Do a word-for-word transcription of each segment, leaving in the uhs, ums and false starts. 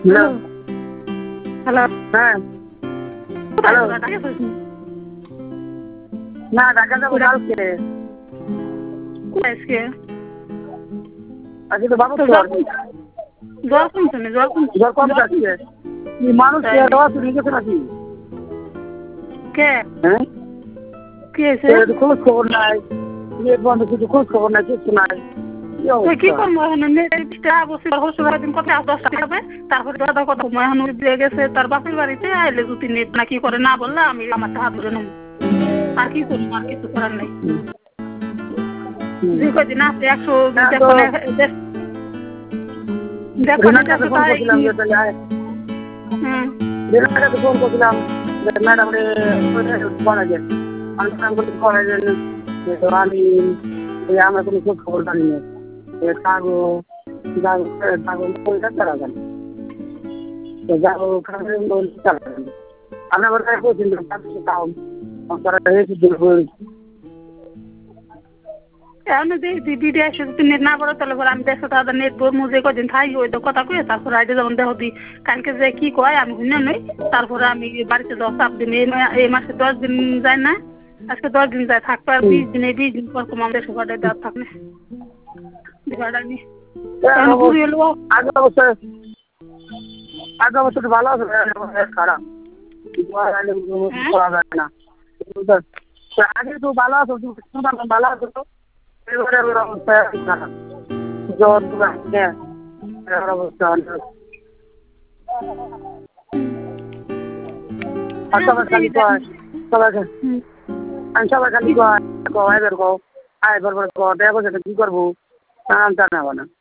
hello hello হ্যাঁ hello না ঢাকা যাবো কালকে আজকে আজকে তো বাবু জ্বর জ্বর কমছে না জ্বর কমছে জ্বর কম যাচ্ছে মানুষ নিয়ে গেছে নাকি কে হ্যাঁ কি হয়েছে খোঁজ খবর নাই বন্ধ কিছু খোঁজ খবর নাই কিছু নাই কি করবো তারপরে দাদা কথা মহানুর দিয়ে গেছে তার বাপের বাড়িতে আইলে যদি নেট না কি করে না বললে আমি আমার হাত ধরে নেব আর কি করবো আর কিছু করার নেই যে কদিন আছে একশো দেখো ফোন করছিলাম ম্যাডাম করাইছেন করাইছেন আমি আমরা কোনো খোঁজ খবর জানি না কাগো কাগো পয়সা তারা জানি যাবো চালাবেন আমরা কোথায় বলছিলাম তাও তারা দিদি এসে যদি নেট না পড়ে তাহলে আমি দেড়শো টাকা নেট মুজে কদিন থাকি ওই কথা কয়ে তারপরে আইডে যেমন দেখো দি কালকে যে কি কয় আমি শুনে নই তারপরে আমি বাড়িতে যাওয়া চাপ দিন এই মাসে দশ দিন যায় না আজকে দশ দিন যায় থাকবে আর বিশ দিন এই বিশ দিন পর কম আমাদের সবাই দেওয়া থাকবে আগে অবস্থা আগে অবস্থা ভালো আছে খারাপ করা যায় না আগে তো ভালো আছো ভালো আছো তো এবারে অবস্থা খারাপ জ্বর অবস্থা সবাই খালি কয় সবাই আমি সবাই খালি কয় এবার কো আয় এবার দেখা করছে কি করবো জানাবো না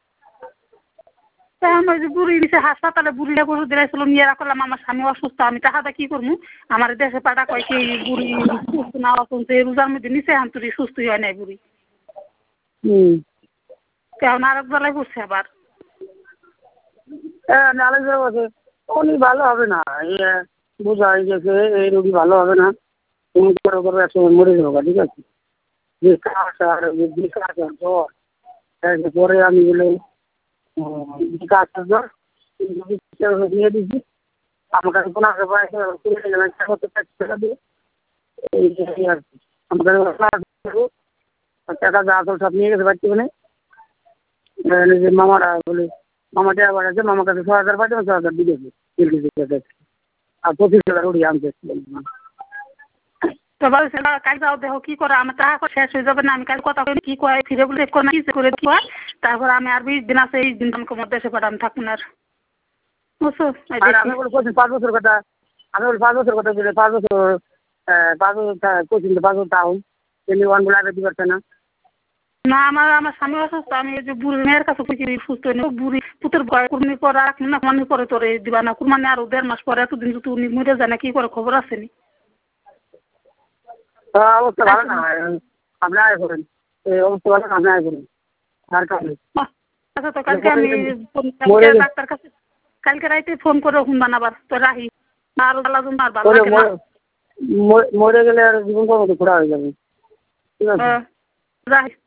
বুড়ি দিছে হাসপাতালে বুড়িটা গরু দিলাইছিল নিয়ে রাখলাম আমার স্বামী অসুস্থ আমি টাকাটা কি করবো আমার দেশে পাটা কয় কি বুড়ি সুস্থ না অসুস্থ রোজার মধ্যে নিচে আন্তরি সুস্থ হয় নাই বুড়ি হুম কেমন আরেক বেলায় করছে আবার হ্যাঁ আরেক বেলা বলছে উনি ভালো হবে না বোঝা হয়ে গেছে এই রোগী ভালো হবে না তুমি করে করে একসময় মরে যাবো ঠিক আছে যে কাজ আর যে কাজ আর জ্বর পরে আমি বলে কাজ জ্বর নিয়ে দিচ্ছি আমার কাছে কোনো আগে টাকা দিয়ে এই আর কি আমার কাছে টাকা যা আসল সব নিয়ে গেছে বাচ্চা মানে যে মামারা বলে মামা টাকা বাড়াচ্ছে মামার কাছে ছ হাজার পাঠিয়ে ছ হাজার দিয়ে দিয়েছে আর পঁচিশ হাজার উড়িয়ে আনতে কাল যাও দেখো কি করে আমার টাকা শেষ হয়ে যাবে না আমি কাল কথা বলি কি কয় ফিরে বলে কি করে কি হয় তারপর আমি আর বিশ দিন আছে এই দিন তোমাকে মধ্যে এসে পাঠাম থাকুন আর বুঝছো আমি বলে করছি পাঁচ বছর কথা আমি বলি পাঁচ বছর কথা বলে পাঁচ বছর পাঁচ বছর করছি পাঁচ বছর টাউন এমনি ওয়ান বলে আগে দিতে না না আমার আমার স্বামী অসুস্থ আমি যে বুড়ি মেয়ের কাছে খুঁজি সুস্থ নেই বুড়ি পুতের ভয় কুরবানি পরে রাখি না কুরবানি পরে তোরে দিবা না কুরবানি আরো দেড় মাস পরে এতদিন যদি উনি মরে যায় না কি করে খবর আসেনি অবস্থা ভালো না আপনি আয় করেন এই অবস্থা ভালো না আপনি আয় করেন আর কাছে আচ্ছা তো কালকে আমি ডাক্তার কাছে কালকে রাইতে ফোন করে ফোন বানাবার তো রাহি আর ভালো মরে গেলে আর জীবন কর্ম তো খোড়া হয়ে যাবে ঠিক আছে রাহি